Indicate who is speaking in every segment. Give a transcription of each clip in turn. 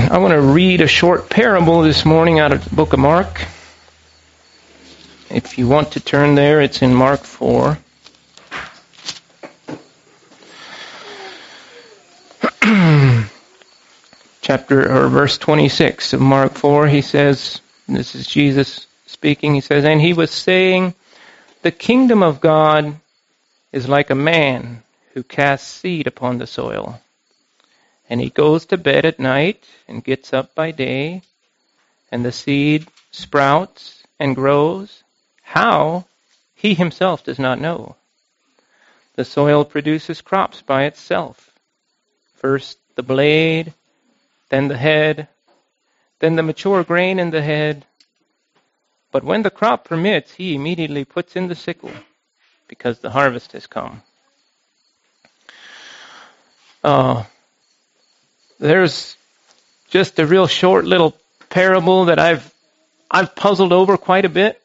Speaker 1: I want to read a short parable this morning out of the book of Mark. If you want to turn there, it's in Mark 4. Verse 26 of Mark 4, he says, this is Jesus speaking, he says, "And he was saying, the kingdom of God is like a man who casts seed upon the soil. And he goes to bed at night and gets up by day, and the seed sprouts and grows. How? He himself does not know. The soil produces crops by itself. First the blade, then the head, then the mature grain in the head. But when the crop permits, he immediately puts in the sickle, because the harvest has come." There's just a real short little parable that I've puzzled over quite a bit.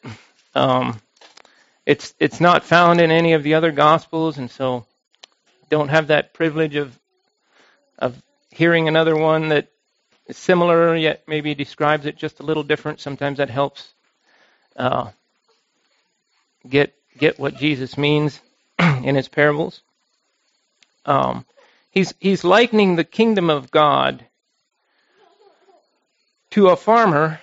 Speaker 1: It's not found in any of the other Gospels, and so don't have that privilege of hearing another one that is similar, yet maybe describes it just a little different. Sometimes that helps get what Jesus means in his parables. He's likening the kingdom of God to a farmer,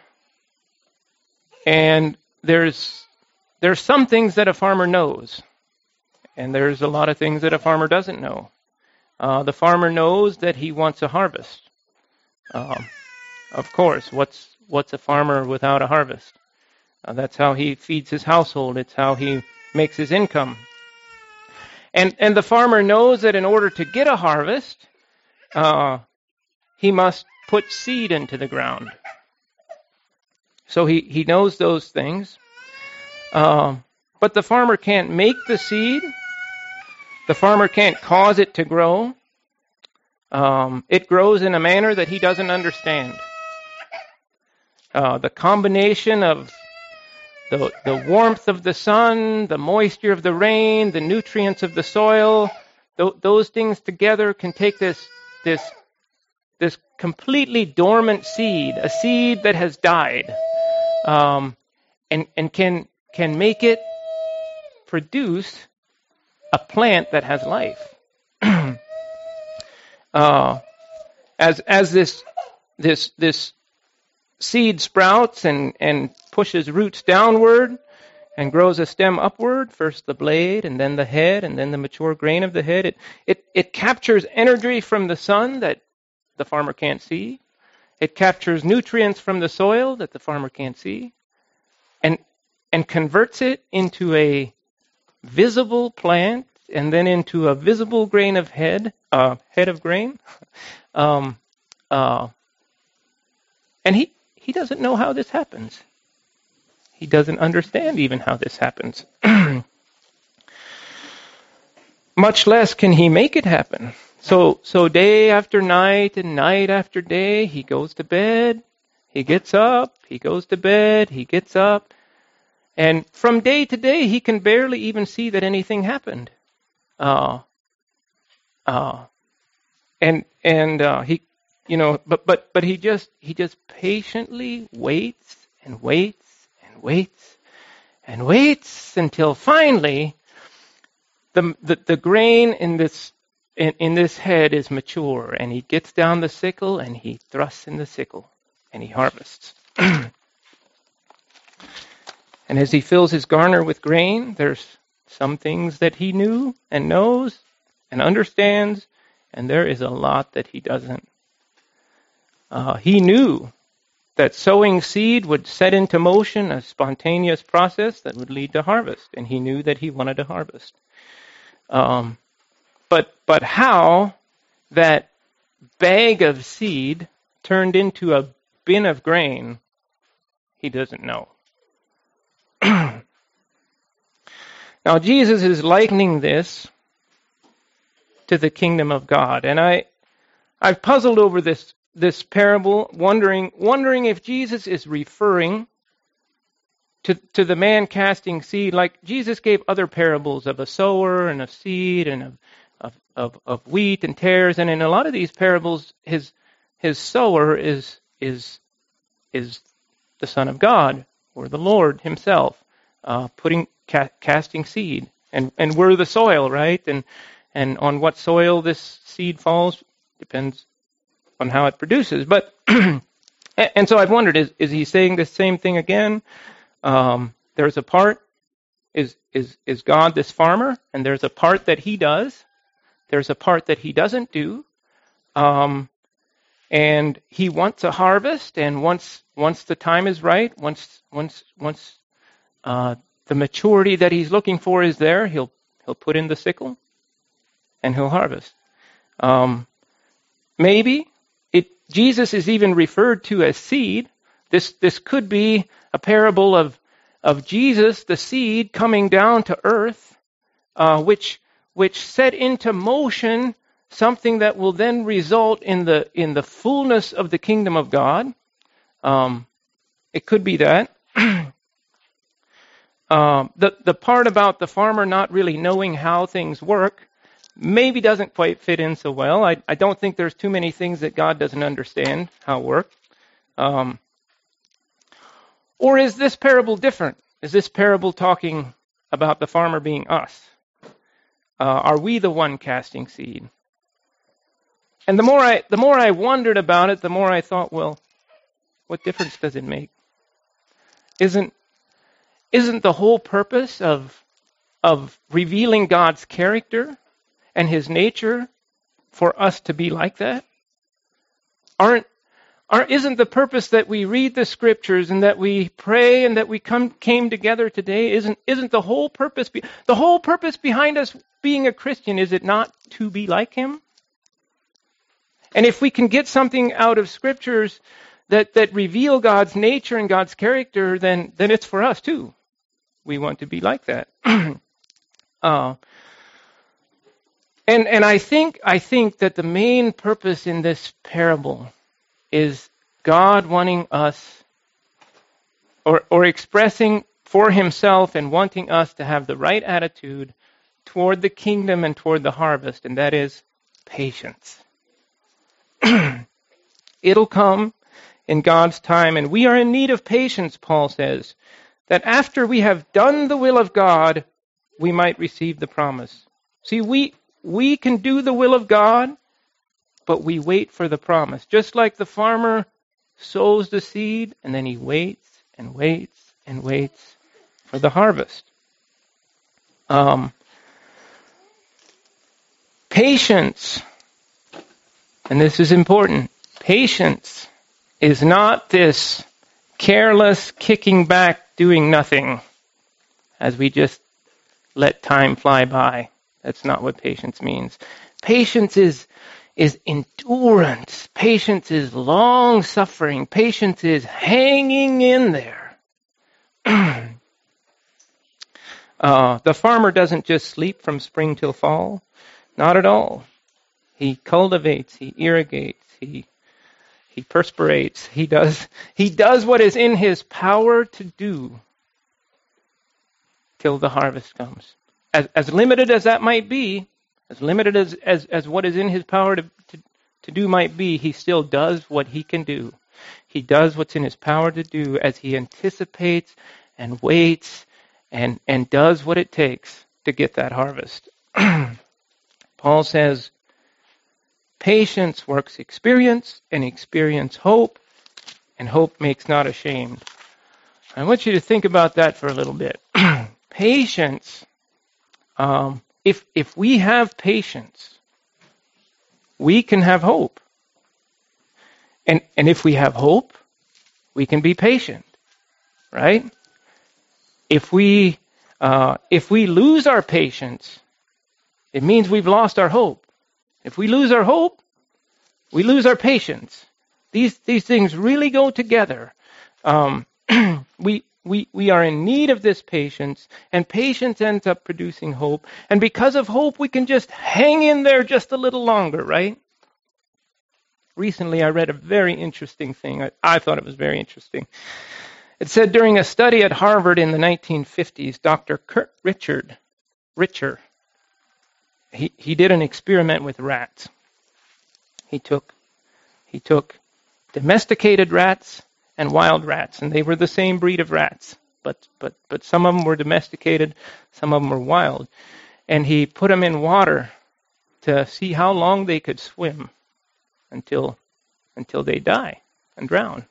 Speaker 1: and there's some things that a farmer knows, and there's a lot of things that a farmer doesn't know. The farmer knows that he wants a harvest. Of course, what's a farmer without a harvest? That's how he feeds his household. It's how he makes his income. And the farmer knows that in order to get a harvest, he must put seed into the ground. So he knows those things. But the farmer can't make the seed. The farmer can't cause it to grow. It grows in a manner that he doesn't understand. The combination of the warmth of the sun, the moisture of the rain, the nutrients of the soil, those things together can take this completely dormant seed, a seed that has died, and can make it produce a plant that has life. As this seed sprouts and pushes roots downward and grows a stem upward, first the blade and then the head and then the mature grain of the head, it captures energy from the sun that the farmer can't see. It captures nutrients from the soil that the farmer can't see, and converts it into a visible plant and then into a visible grain of head of grain. And he doesn't know how this happens. He doesn't understand even how this happens. Much less can he make it happen. So day after night and night after day, he goes to bed, he gets up, he goes to bed, he gets up. And from day to day, he can barely even see that anything happened. But he just patiently waits and waits and waits and waits until finally the grain in this head is mature, and he gets down the sickle and he thrusts in the sickle and he harvests. And as he fills his garner with grain, there's some things that he knew and knows and understands, and there is a lot that he doesn't. He knew that sowing seed would set into motion a spontaneous process that would lead to harvest, and he knew that he wanted to harvest. But how that bag of seed turned into a bin of grain, he doesn't know. Now, Jesus is likening this to the kingdom of God, and I've puzzled over this parable, wondering if Jesus is referring to the man casting seed, like Jesus gave other parables of a sower and of seed and of wheat and tares, and in a lot of these parables, his his sower is the Son of God, or the Lord himself, casting seed. And we're the soil, right? And on what soil this seed falls depends on how it produces. But and so I've wondered, is he saying the same thing again? There's a part, is God this farmer, and there's a part that he does. There's a part that he doesn't do. And he wants a harvest, and once the time is right, once the maturity that he's looking for is there, he'll put in the sickle, and he'll harvest. Maybe Jesus is even referred to as seed. This could be a parable of Jesus, the seed, coming down to earth, which set into motion something that will then result in the fullness of the kingdom of God. It could be that. The part about the farmer not really knowing how things work maybe doesn't quite fit in so well. I don't think there's too many things that God doesn't understand how work. Or is this parable different? Is this parable talking about the farmer being us? Are we the one casting seed? And the more I wondered about it, the more I thought, well, what difference does it make? Isn't the whole purpose of revealing God's character and his nature for us to be like that? Isn't the purpose that we read the scriptures and that we pray and that we came together today, isn't the whole purpose behind us being a Christian, is it not to be like him? And if we can get something out of scriptures that reveal God's nature and God's character, then it's for us too. We want to be like that. And I think that the main purpose in this parable is God wanting us, or expressing for himself and wanting us to have the right attitude toward the kingdom and toward the harvest, and that is patience. It'll come in God's time, and we are in need of patience, Paul says, that after we have done the will of God, we might receive the promise. See, we can do the will of God, but we wait for the promise. Just like the farmer sows the seed, and then he waits and waits and waits for the harvest. Patience, and this is important, patience is not this careless kicking back, doing nothing, as we just let time fly by. That's not what patience means. Patience is endurance. Patience is long-suffering. Patience is hanging in there. The farmer doesn't just sleep from spring till fall. Not at all. He cultivates, he irrigates, he perspirates. He does what is in his power to do till the harvest comes. As limited as that might be, as limited as what is in his power to do might be, he still does what he can do. He does what's in his power to do as he anticipates and waits and does what it takes to get that harvest. Paul says, patience works experience, and experience hope, and hope makes not ashamed. I want you to think about that for a little bit. Patience, if we have patience, we can have hope. And if we have hope, we can be patient, right? If we lose our patience, it means we've lost our hope. If we lose our hope, we lose our patience. These things really go together. We are in need of this patience, and patience ends up producing hope. And because of hope, we can just hang in there just a little longer, right? Recently, I read a very interesting thing. I thought it was very interesting. It said during a study at Harvard in the 1950s, Dr. Kurt Richer, he did an experiment with rats. He took He took domesticated rats and wild rats, and they were the same breed of rats, but some of them were domesticated, some of them were wild, and he put them in water to see how long they could swim until they die and drown.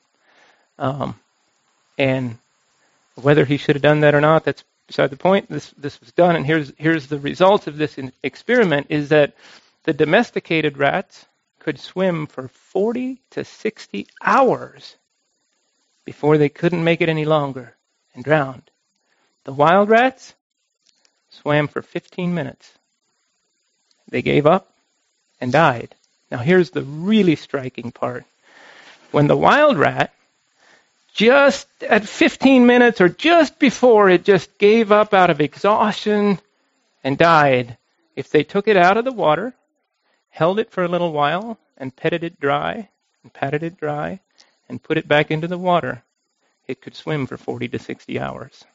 Speaker 1: And whether he should have done that or not, that's beside the point. This was done, and here's the result of this experiment: is that the domesticated rats could swim for 40 to 60 hours before they couldn't make it any longer and drowned. The wild rats swam for 15 minutes. They gave up and died. Now here's the really striking part. When the wild rat, just at 15 minutes or just before it just gave up out of exhaustion and died, if they took it out of the water, held it for a little while, and petted it dry, and patted it dry, and put it back into the water, it could swim for 40 to 60 hours.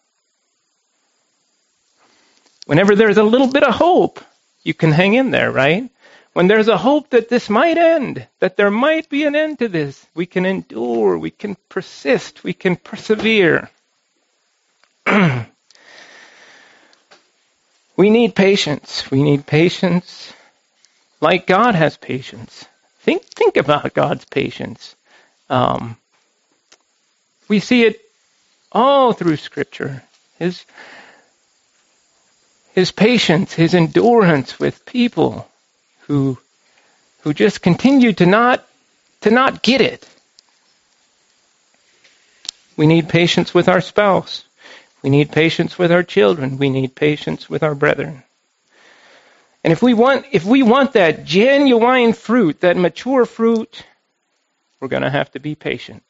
Speaker 1: Whenever there's a little bit of hope, you can hang in there, right? When there's a hope that this might end, that there might be an end to this, we can endure, we can persist, we can persevere. We need patience. We need patience like God has patience. Think about God's patience. We see it all through Scripture. His patience, his endurance with people who just continue to not get it. We need patience with our spouse. We need patience with our children. We need patience with our brethren. And if we want that genuine fruit, that mature fruit, we're going to have to be patient.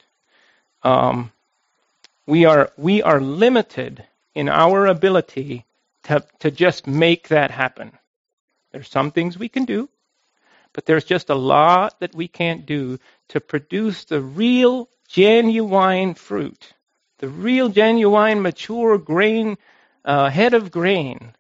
Speaker 1: We are limited in our ability to just make that happen. There's some things we can do, but there's just a lot that we can't do to produce the real, genuine fruit, the real, genuine, mature grain, head of grain.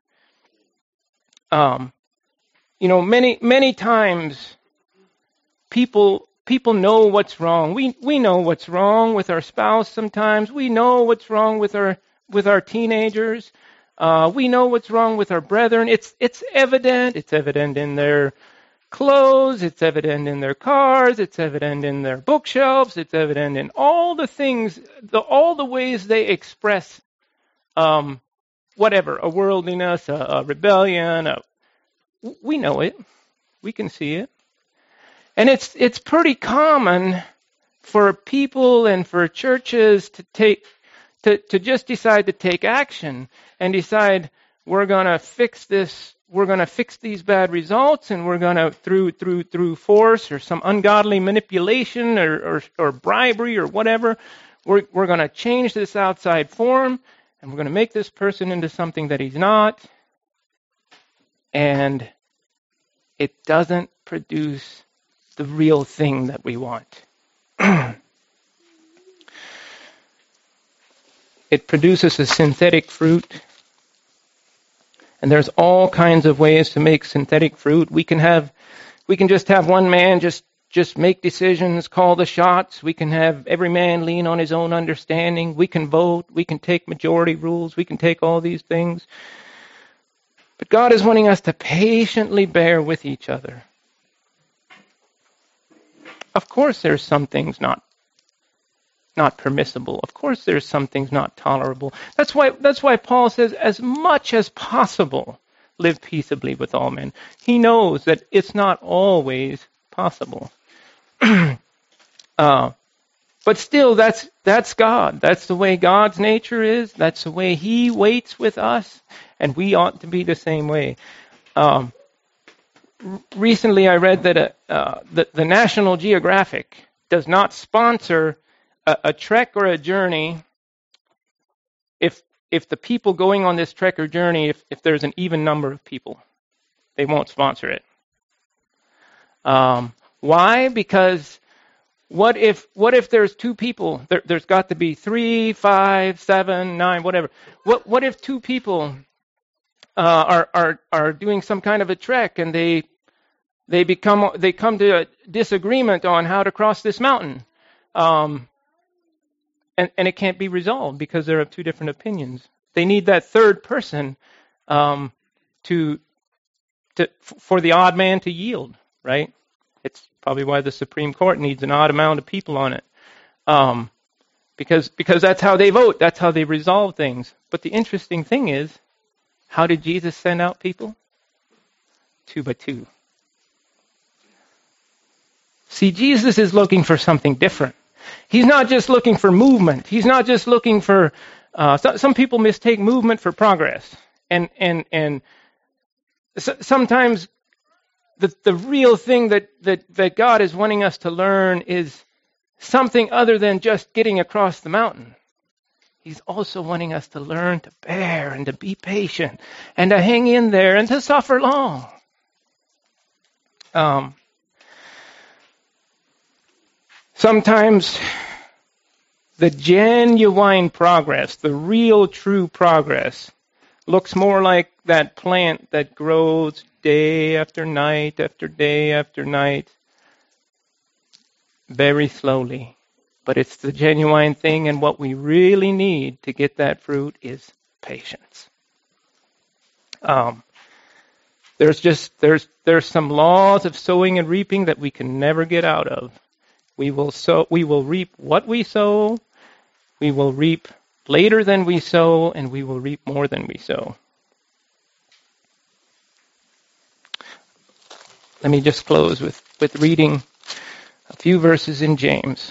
Speaker 1: Many times people know what's wrong. We know what's wrong with our spouse sometimes. We know what's wrong with our teenagers. We know what's wrong with our brethren. It's evident. It's evident in their clothes. It's evident in their cars. It's evident in their bookshelves. It's evident in all the things, all the ways they express whatever, a worldliness, a rebellion. We know it. We can see it. And it's pretty common for people and for churches to just decide to take action and decide we're going to fix this, we're going to fix these bad results, and we're going to through force or some ungodly manipulation or bribery or whatever, we're going to change this outside form, and we're going to make this person into something that he's not. And it doesn't produce the real thing that we want. It produces a synthetic fruit. And there's all kinds of ways to make synthetic fruit. We can just have one man just make decisions, call the shots. We can have every man lean on his own understanding. We can vote. We can take majority rules. We can take all these things. But God is wanting us to patiently bear with each other. Of course there's some things not permissible. Of course there's some things not tolerable. That's why Paul says, as much as possible, live peaceably with all men. He knows that it's not always possible. But still, that's God. That's the way God's nature is. That's the way He waits with us, and we ought to be the same way. Recently, I read that the National Geographic does not sponsor a trek or a journey if the people going on this trek or journey, if there's an even number of people. They won't sponsor it. Why? Because what if there's two people? There's got to be 3, 5, 7, 9, whatever. What if two people are doing some kind of a trek and they they come to a disagreement on how to cross this mountain. And it can't be resolved because they're of two different opinions. They need that third person for the odd man to yield, right? It's probably why the Supreme Court needs an odd amount of people on it. Because that's how they vote. That's how they resolve things. But the interesting thing is, how did Jesus send out people? 2 by 2. See, Jesus is looking for something different. He's not just looking for movement. He's not just looking for... some people mistake movement for progress. And sometimes the real thing that God is wanting us to learn is something other than just getting across the mountain. He's also wanting us to learn to bear and to be patient and to hang in there and to suffer long. Sometimes the genuine progress, the real true progress, looks more like that plant that grows day after night after day after night, very slowly. But it's the genuine thing, and what we really need to get that fruit is patience. There's some laws of sowing and reaping that we can never get out of. We will reap what we sow. We will reap later than we sow, and we will reap more than we sow. Let me just close with reading a few verses in James.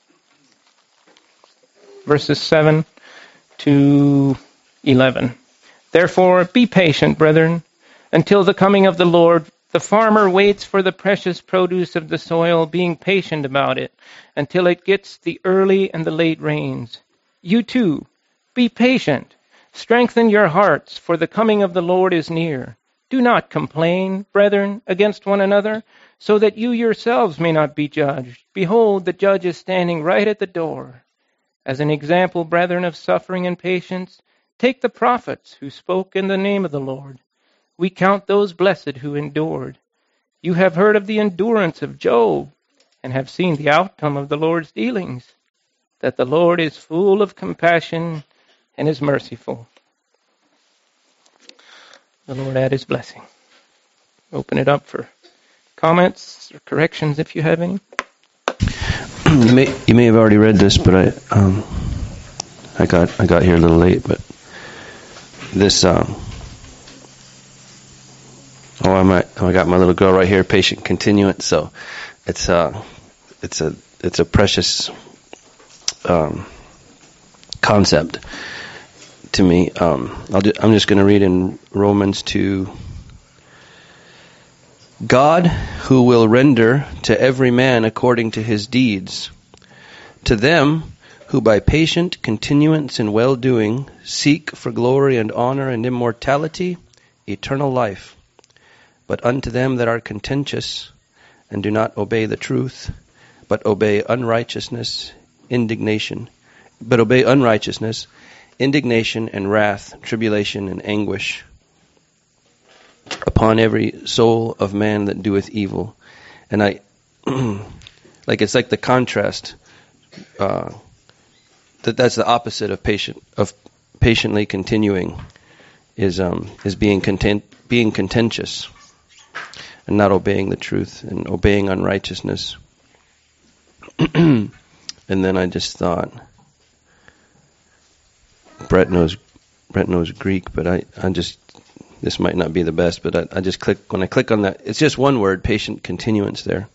Speaker 1: Verses 7 to 11. Therefore, be patient, brethren, until the coming of the Lord. The farmer waits for the precious produce of the soil, being patient about it, until it gets the early and the late rains. You too, be patient. Strengthen your hearts, for the coming of the Lord is near. Do not complain, brethren, against one another, so that you yourselves may not be judged. Behold, the judge is standing right at the door. As an example, brethren, of suffering and patience, take the prophets who spoke in the name of the Lord. We count those blessed who endured. You have heard of the endurance of Job, and have seen the outcome of the Lord's dealings, that the Lord is full of compassion and is merciful. The Lord add his blessing. Open it up for comments or corrections if you have any.
Speaker 2: You may have already read this, but I got here a little late. But this I got my little girl right here, patient continuance. So it's a precious concept to me. I'm just going to read in Romans 2. God, who will render to every man according to his deeds, to them who by patient continuance in well-doing seek for glory and honor and immortality, eternal life. But unto them that are contentious and do not obey the truth, but obey unrighteousness, indignation and wrath, tribulation and anguish upon every soul of man that doeth evil. And it's like the contrast. That's the opposite of patiently continuing is being contentious and not obeying the truth and obeying unrighteousness. And then I just thought, Brett knows Greek, but I just, this might not be the best, but I just when I click on that, it's just one word, patient continuance there.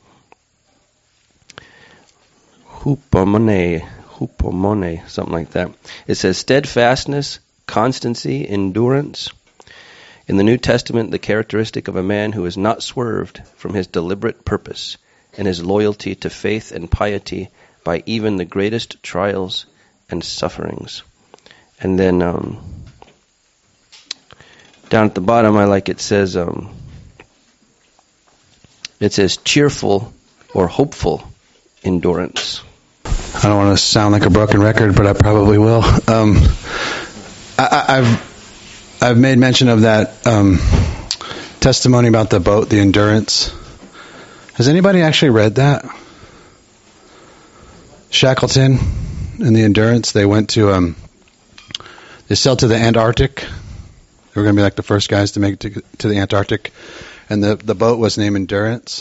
Speaker 2: Hupomone, something like that. It says steadfastness, constancy, endurance. In the New Testament, the characteristic of a man who is not swerved from his deliberate purpose and his loyalty to faith and piety by even the greatest trials and sufferings. And then down at the bottom, it says cheerful or hopeful endurance.
Speaker 3: I don't want to sound like a broken record, but I probably will. I've made mention of that testimony about the boat, the endurance. Has anybody actually read that? Shackleton and the Endurance. They went to they sailed to the Antarctic. They were going to be like the first guys to make it to the Antarctic, and the boat was named Endurance.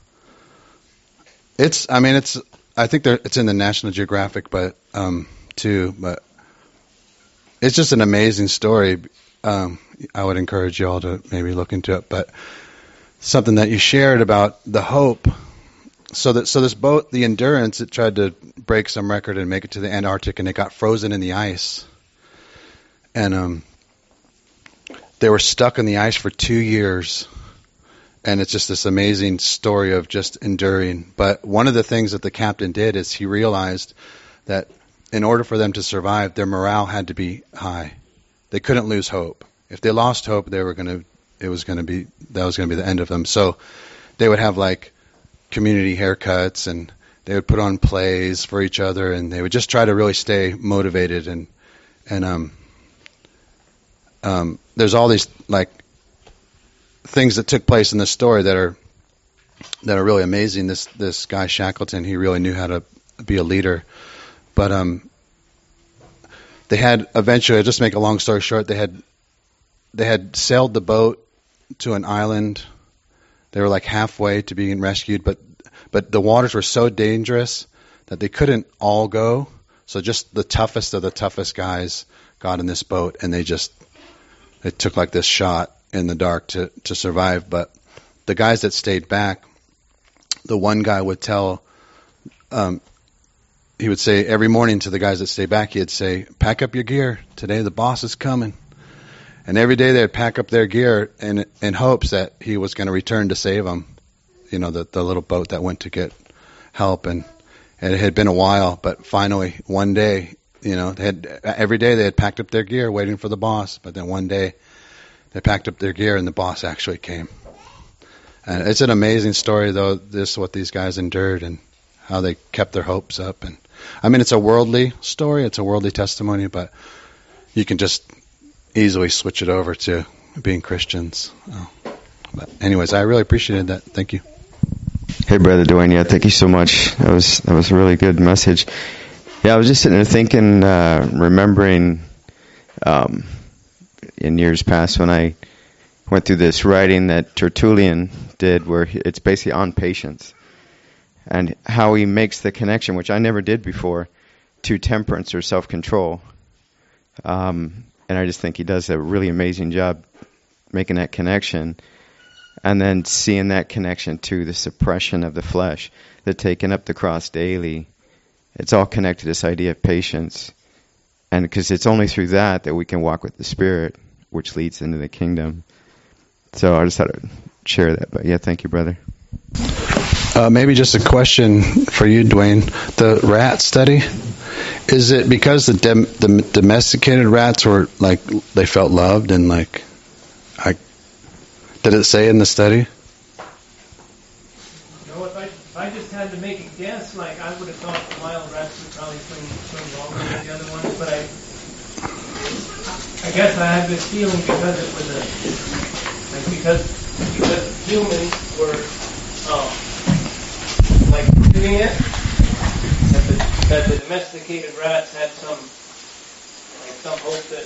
Speaker 3: I think it's in the National Geographic, but too. But it's just an amazing story. I would encourage you all to maybe look into it. But something that you shared about the hope. So this boat, the Endurance, it tried to break some record and make it to the Antarctic, and it got frozen in the ice. And they were stuck in the ice for 2 years. And it's just this amazing story of just enduring. But one of the things that the captain did is he realized that in order for them to survive, their morale had to be high. They couldn't lose hope. If they lost hope, that was going to be the end of them. So they would have like community haircuts, and they would put on plays for each other, and they would just try to really stay motivated. And there's all these like things that took place in this story that are really amazing. This guy Shackleton, he really knew how to be a leader. But they had eventually, I'll just make a long story short, they had sailed the boat to an island. They were like halfway to being rescued, but the waters were so dangerous that they couldn't all go. So just the toughest of the toughest guys got in this boat, and they took like this shot in the dark to survive. But the guys that stayed back, the one guy would tell, he would say every morning to the guys that stayed back, he'd say, "Pack up your gear. Today the boss is coming." And every day they'd pack up their gear in hopes that he was going to return to save them. You know, the little boat that went to get help. And it had been a while, but finally one day, you know, every day they had packed up their gear waiting for the boss. But then one day they packed up their gear and the boss actually came. And it's an amazing story, though, what these guys endured and how they kept their hopes up. And I mean, it's a worldly story, it's a worldly testimony, but you can just easily switch it over to being Christians. But anyways, I really appreciated that. Thank you.
Speaker 4: Hey, Brother Dwayne. Yeah, thank you so much. That was a really good message. Yeah, I was just sitting there thinking, remembering in years past when I went through this writing that Tertullian did, where it's basically on patience and how he makes the connection, which I never did before, to temperance or self-control. And I just think he does a really amazing job making that connection, and then seeing that connection to the suppression of the flesh, the taking up the cross daily. It's all connected to this idea of patience. And because it's only through that we can walk with the Spirit, which leads into the kingdom. So I just thought I'd share that. But yeah, thank you, brother.
Speaker 3: Maybe just a question for you, Dwayne. The rat study, is it because the domesticated rats were like, they felt loved and like, did it say in the study?
Speaker 1: You know, if I just had to make a guess, like I would have thought the wild rats would probably swim longer than the other ones, but I guess I had this feeling because it was because humans were like doing it, that the domesticated rats had some hope that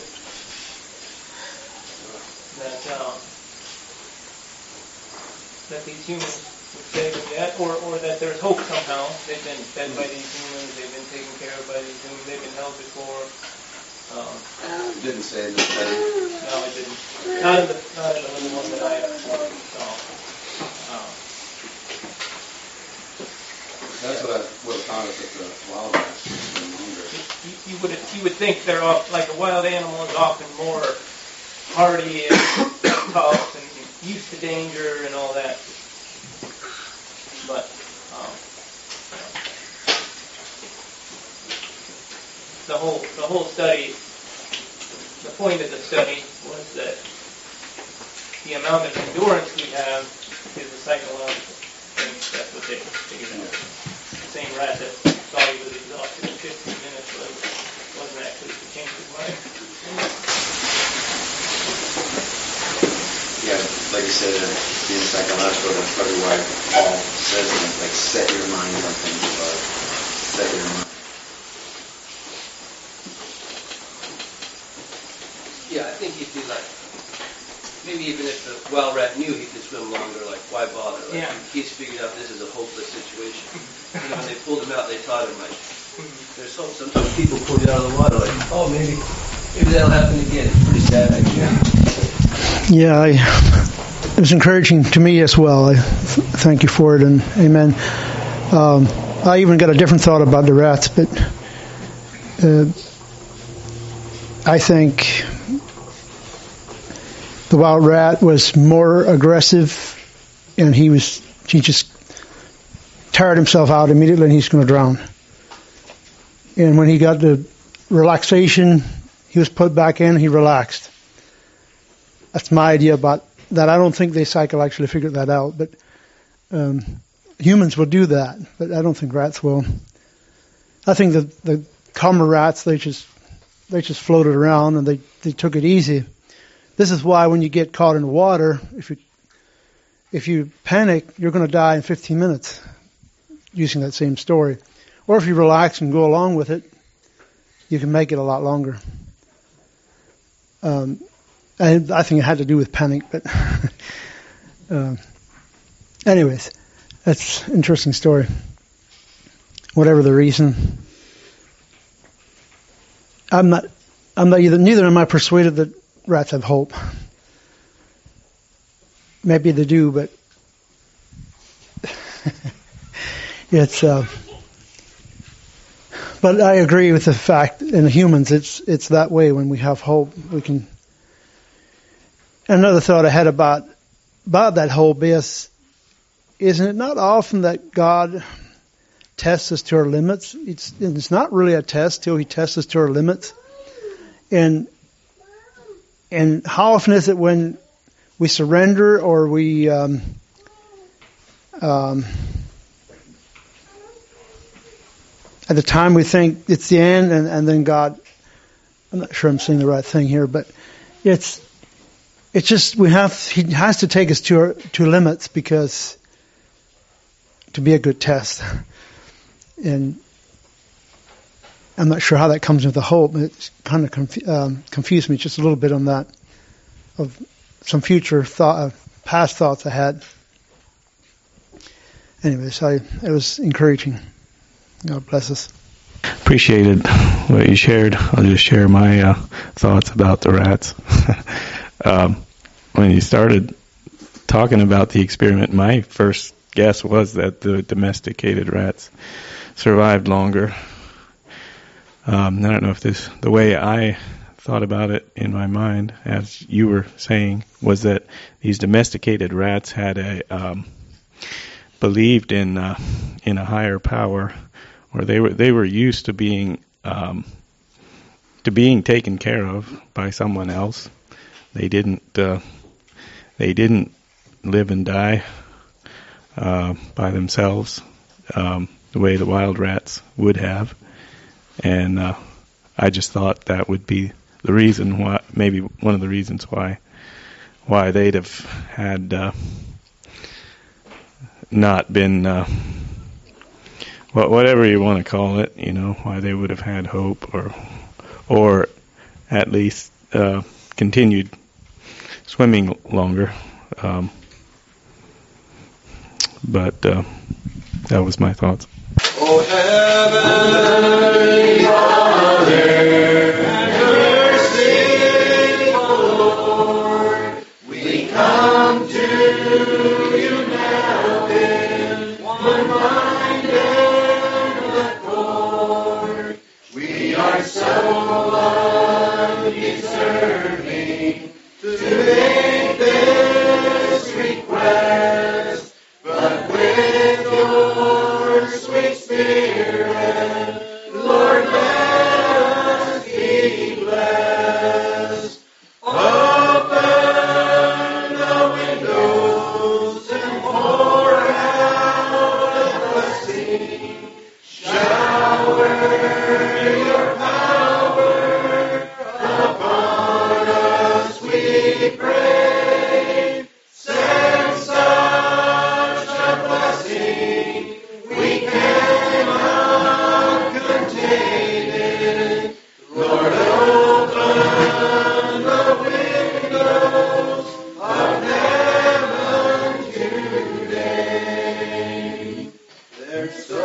Speaker 1: these humans would save them yet, or that there's hope somehow. They've been fed by these humans, they've been taken care of by these humans, they've been helped before.
Speaker 2: It didn't say in the study.
Speaker 1: No, it didn't. Not in the little one that I saw.
Speaker 2: That's what I would have thought that the wild rats were longer.
Speaker 1: You would think they're like a wild animal is often more hardy and tough and used to danger and all that. But the whole study, the point of the study was that the amount of endurance we have is a psychological thing. That's what they figured out. The same rat that thought he was exhausted in 15 minutes wasn't actually to change his mind.
Speaker 2: Yeah, like I said, being psychological, that's probably why Paul says it, like set your mind on things above. Set your mind.
Speaker 5: Yeah, I think he'd be like, maybe even if the wild rat knew he could swim longer, like, why bother? Like, he's figured out this is a hopeless situation. And when they pulled him out, they taught him, like, there's hope. Sometimes people pull you out of the water, like, oh, maybe that'll happen again. It's pretty sad, actually.
Speaker 6: Yeah, it was encouraging to me as well. I thank you for it, and amen. I even got a different thought about the rats, but I think the wild rat was more aggressive, and he just tired himself out immediately, and he's going to drown. And when he got the relaxation, he was put back in, he relaxed. That's my idea about that. I don't think they psychologically figured that out, but humans will do that, but I don't think rats will. I think that the calmer rats, they just floated around and they took it easy. This is why when you get caught in the water, if you panic, you're going to die in 15 minutes, using that same story. Or if you relax and go along with it, you can make it a lot longer. And I think it had to do with panic, but anyways, that's an interesting story. Whatever the reason, neither am I persuaded that rats have hope. Maybe they do, but it's. But I agree with the fact in humans, it's that way. When we have hope, we can. Another thought I had about that hope is, isn't it not often that God tests us to our limits? It's not really a test till He tests us to our limits. And how often is it when we surrender or we at the time we think it's the end, and then God, I'm not sure I'm saying the right thing here, but it's just He has to take us to limits because to be a good test. And I'm not sure how that comes with the hope. It's kind of confused me just a little bit on that, of some future past thoughts I had. Anyways, it was encouraging. God bless us.
Speaker 7: Appreciated what you shared. I'll just share my thoughts about the rats. When you started talking about the experiment, my first guess was that the domesticated rats survived longer. I don't know if the way I thought about it in my mind, as you were saying, was that these domesticated rats had believed in a higher power, or they were used to being taken care of by someone else. They didn't live and die by themselves the way the wild rats would have. And I just thought that would be the reason why, maybe one of the reasons why they'd have had not been, whatever you want to call it, why they would have had hope, or at least continued swimming longer. But that was my thoughts.
Speaker 8: Oh, Heavenly Father, have mercy, Lord. We come to you now in one mind and accord. We are so undeserving to make this request, but with your sweet Spirit, Lord, let us be blessed. Open the windows and pour out a blessing. Shower your power upon us, we pray. Send There's so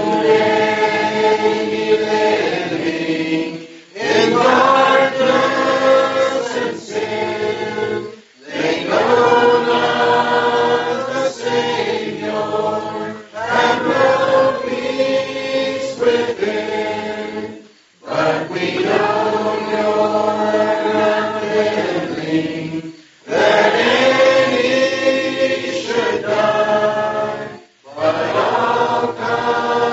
Speaker 8: many living in darkness and sin. They know not the Savior and no peace within. But we know you're not willing that any should die, but all come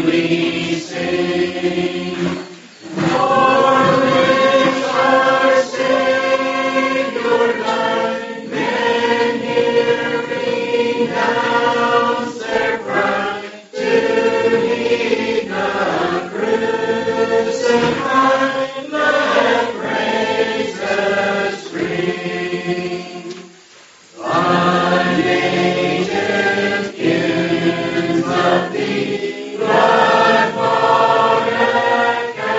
Speaker 8: Of thee, thy heart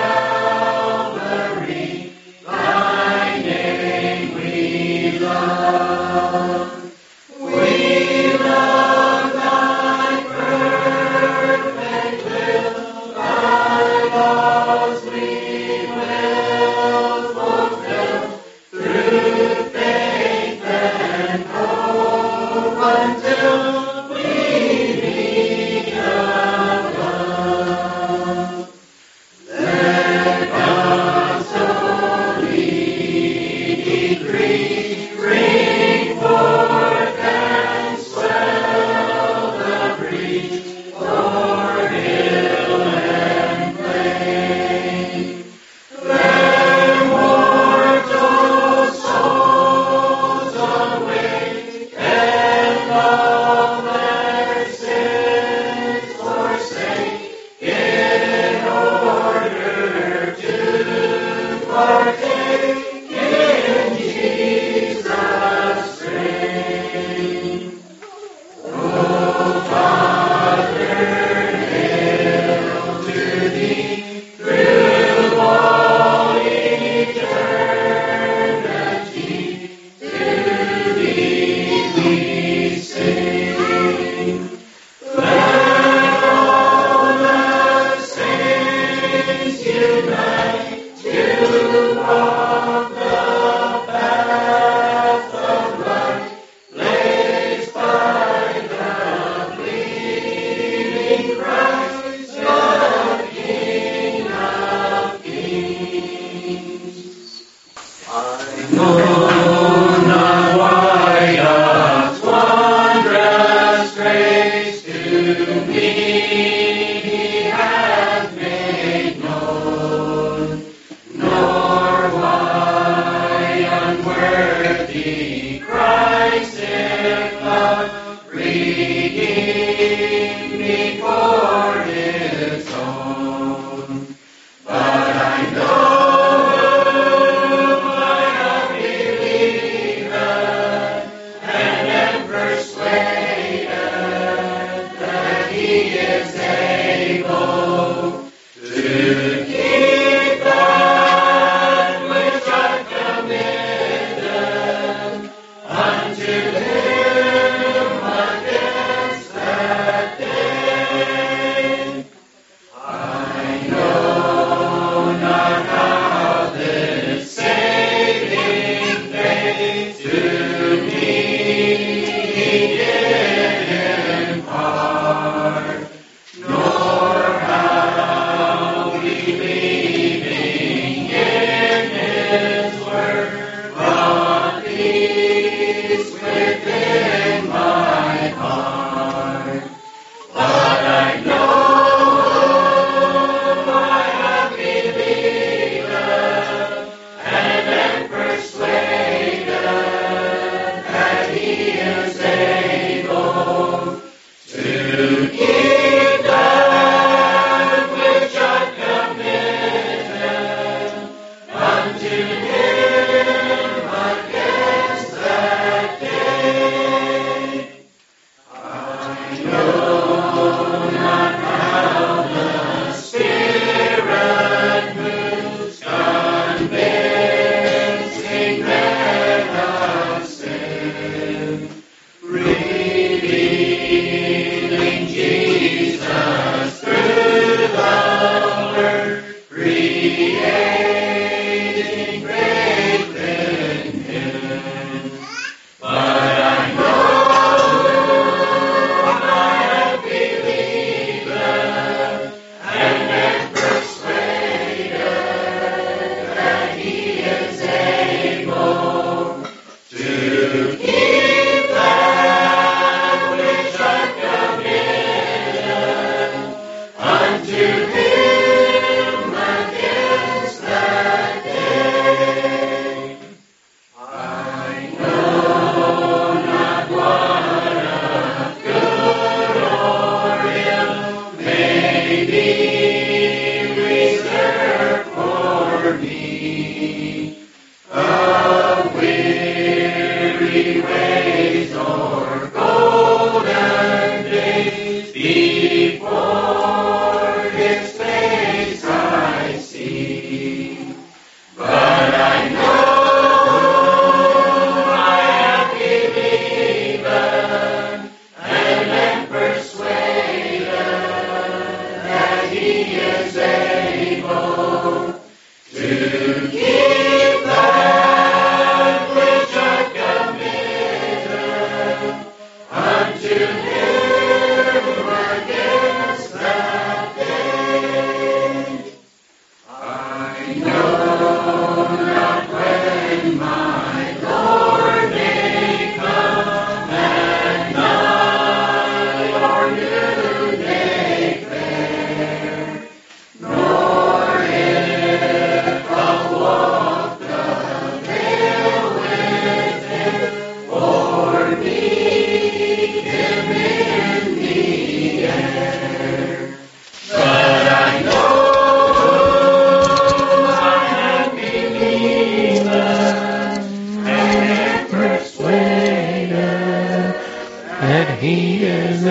Speaker 1: He is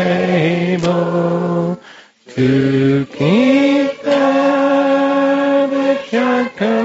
Speaker 1: able to keep that which are